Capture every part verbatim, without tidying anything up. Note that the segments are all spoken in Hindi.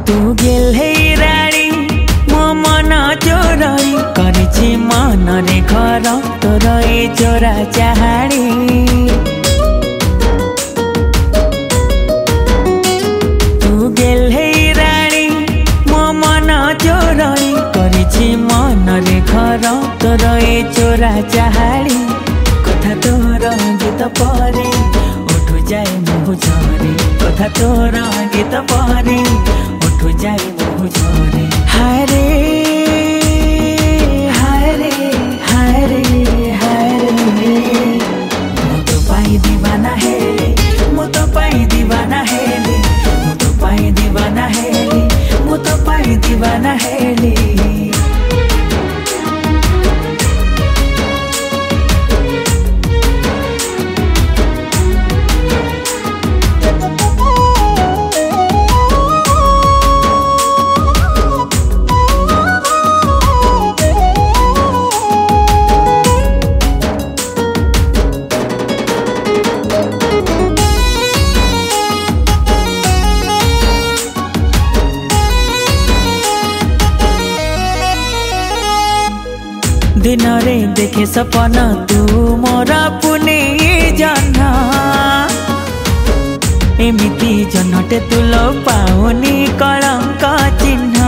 तू गेल हे रानी मो मन चोरई करिछि मन रे घर तोर ए चोरा चाहाड़ी तू गेल हे रानी मो मन चोरई करिछि मन रे घर तोर ए चोरा चाहाड़ी कथा तोर गीत परे उठु जाए मुह झरे कथा तोर गीत परे उठु जाए मुह झरे हारे हारे हारे हारे मु तो पाई दीवाना हेले मु तो पाई दीवाना हेले मु तो पाई दीवाना हेले मु तो पाई दीवाना हेले दिन रे देखे सपन तू मोर पुने जन्म एमिति जनटे तू लो पाउनी कलंक चिन्ह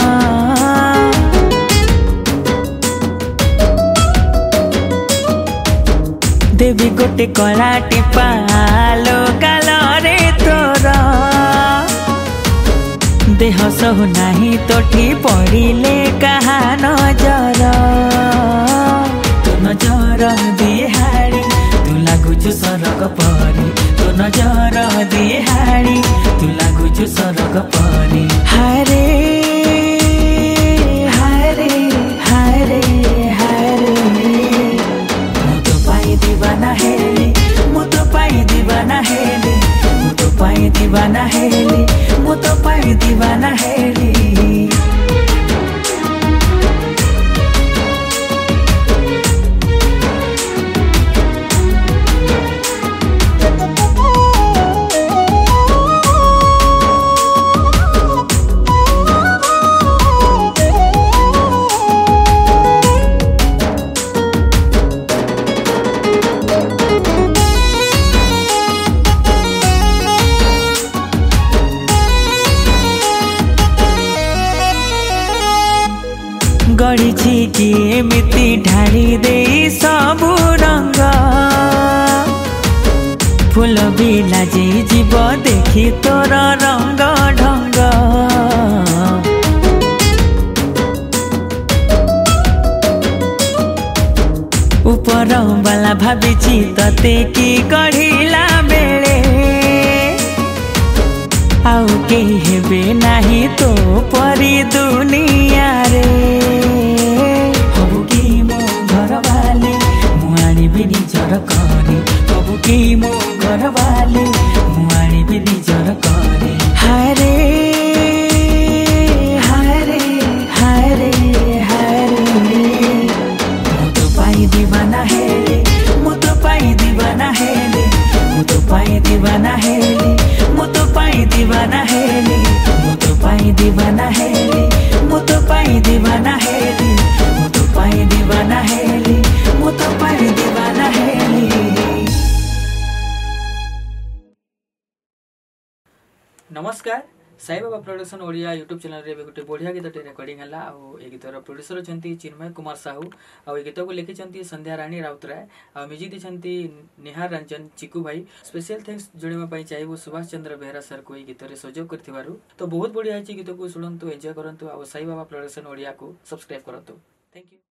देवी गोटे कला टिपा लो कालरे तोर देह सहु नाही तोठी पड़िले कहा नजर तो नजर दिए हाड़ी तू लागुछु सरग परी तो नजर दिए हाड़ी तू लागुछु सरग परी हारे हारे हारे हारे मु तो पाई दीवाना हेले मु तो पाई दीवाना हेले मु तो पाई दीवाना हेले मु तो पाई दीवाना हेले गढ़ी कि एमिति ढाली दे सबु रंग फूल भी लाजे जीव देखी तोर रंग ढंग ऊपर वाला भाभी तते कि गढ़िला बेले आउ केही हेबे नाही तो परी दुनिया रे हबु कि मो घर वाले मुआणी भी निजर करे हबु कि मो घर वाले मुआणी भी निजर करे हारे हारे हारे हारे मु तो पाई दीवाना हेले मु तो पाई दीवाना हेले मु तो पाई दीवाना हेले मु तो पाई दीवाना हेले मु तो पाई दीवाना हेले मु तो पाई दीवाना हेले मु तो पाई दीवाना हेले मु तो पाई दीवाना हेले। नमस्कार Sai Baba production Odia YouTube channel रे गोटे बढ़िया गीत रेकर्डिंग है ए गीतर प्रोड्यूसर अच्छा चिन्मय कुमार साहू आ गीत को लिखिं संध्या राणी राउतराय आ म्यूजिक देते निहार रंजन चिकू भाई स्पेशल थैंक्स जोड़ाई चाहिए सुभाष चंद्र बेहरा सर को गीत सहयोग कर तो बहुत बढ़िया गीत को शुणु एंजॉय करूँ आ साई बाबा प्रोडक्शन ओडिया को सब्सक्राइब करूँ। Thank you.